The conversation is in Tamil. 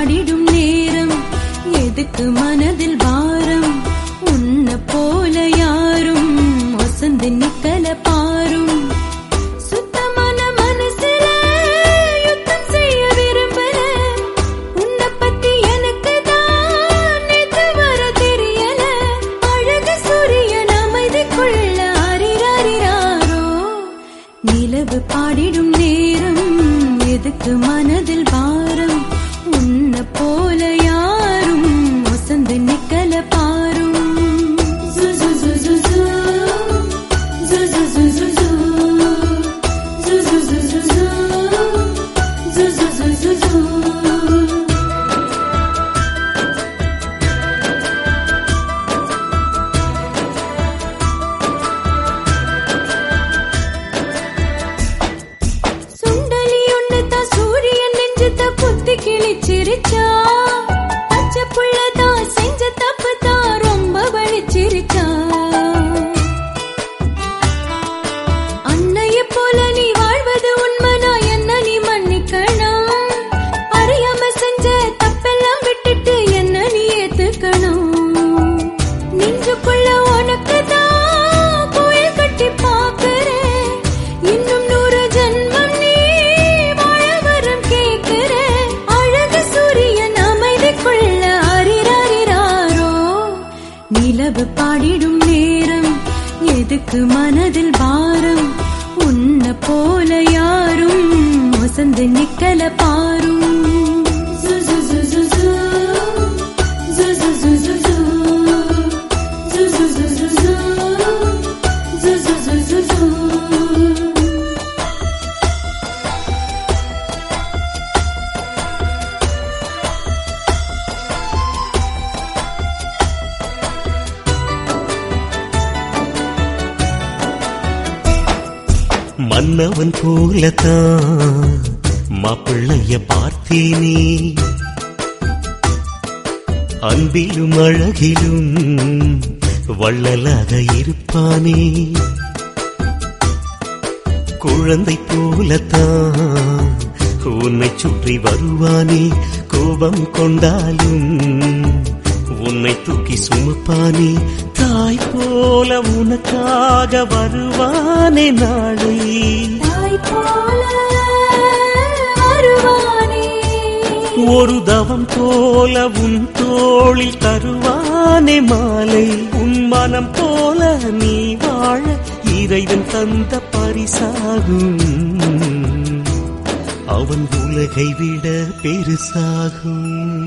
பாடிடும் நேரம் எதுக்கு மனதில் பாரம் உன்ன போல யாரும் ஒசந்து நிக்கல பாரும் சுத்தமான மனசுல யுத்தம் செய்ய விரும்பல உன்னை பத்தி எனக்கு தான் நேற்று வர தெரியல அழகு சூரியன் அமைதிக்குள்ள அறிறாரோ நிலவு பாடிடும் நேரம் எதுக்கு மனதில் பாரம் உன்ன போல யாரும் ஒசந்து நிக்கல பாரும் சுண்டலி ஒண்ணு தான் சூரியன் நெஞ்சத்தை புத்தி கிழிச்சிருச்சா பச்சை புள்ளதான் செஞ்ச தப்பு தான் ரொம்ப வலிச்சிருச்சா அன்னைய போல நீ வாழ்வது உண்மைனா என்ன நீ மன்னிக்கணும் அறியாம செஞ்ச தப்பெல்லாம் விட்டுட்டு என்ன நீ ஏத்துக்கணும் நெஞ்சுக்குள்ள உனக்கு தான் கோயில் கட்டி பாக்குறேன் இன்னும் 100 ஜென்மம் நீ வாழ வரம் கேட்கிறேன் அழகு சூரியன் அமைதிக்குள்ள அறிறாரோ நிலவு பாடிடும் நேரம் எதுக்கு மனதில் பாரம் உன்ன போல யாரும் ஒசந்து நிக்கல பாரும் மன்னவன் போலத்தான் மாப்பிள்ளைய பார்த்தேனே அன்பிலும் அழகிலும் வள்ளலாக இருப்பானே குழந்தை போலத்தான் உன்னை சுற்றி வருவானே கோபம் கொண்டாலும் உன்னை தூக்கி சுமப்பானே தாய் போல உனக்காக வருவானே நாளை தாய் போல வருவானே ஒரு தவம் போல உன் தோளில் தருவானே மாலை உன் மனம் போல நீ வாழ இறைவன் தந்த பரிசாகும் அவன் உலகை விட பெருசாகும்